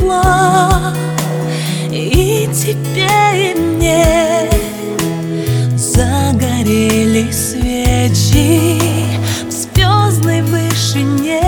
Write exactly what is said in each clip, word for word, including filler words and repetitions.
слов, и тебе, и мне загорелись свечи в звездной вышине.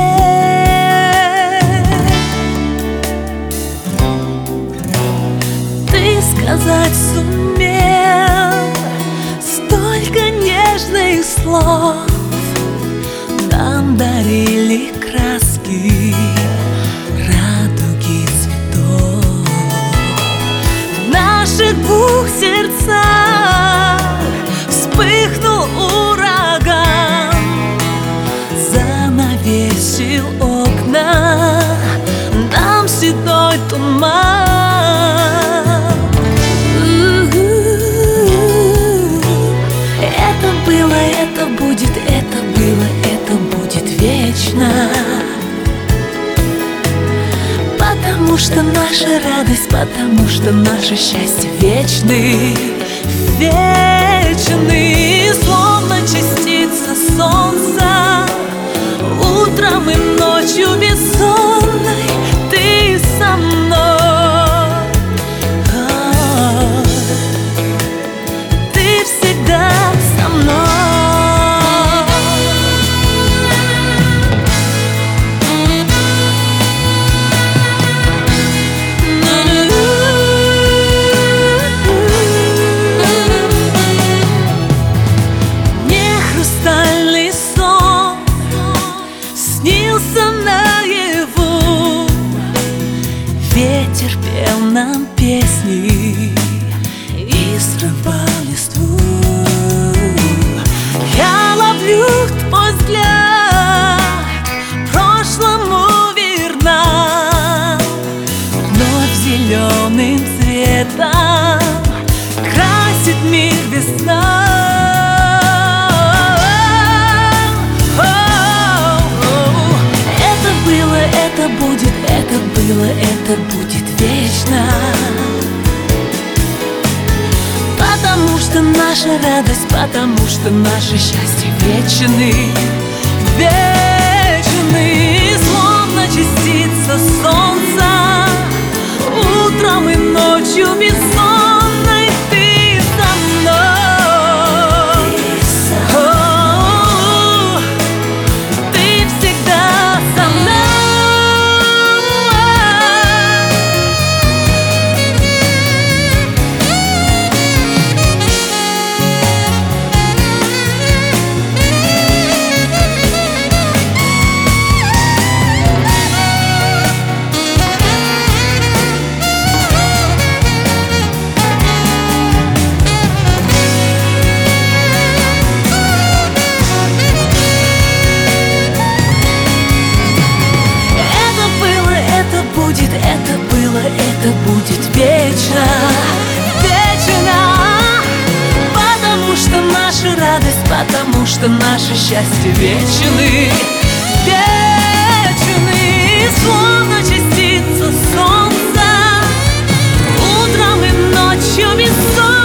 Ты сказать сумел столько нежных слов, нам дарили краски, радуги цветов. В наших двух сердцах вспыхнул ураган, занавесил окна нам седой туман. Это было, это будет, это было, это будет вечно. Потому что наша радость, потому что наше счастье вечны, вечны, словно частица солнца, утром и ночью бессонной ты со мной. Ты всегда со мной. Ветер пел нам песни и срывал листву. Я ловлю твой взгляд, прошлому верна, вновь зеленым цветом красит мир весна. Это было, это будет, это было, это будет вечно. Потому что наша радость, потому что наше счастье вечны, вечны, словно частица солнца, утром и ночью бессонной ты со мной. О, ты всегда со мной. Это было, это будет вечно, вечно. Потому что наша радость, потому что наше счастье вечны, вечны, словно частица солнца, утром и ночью бессонной.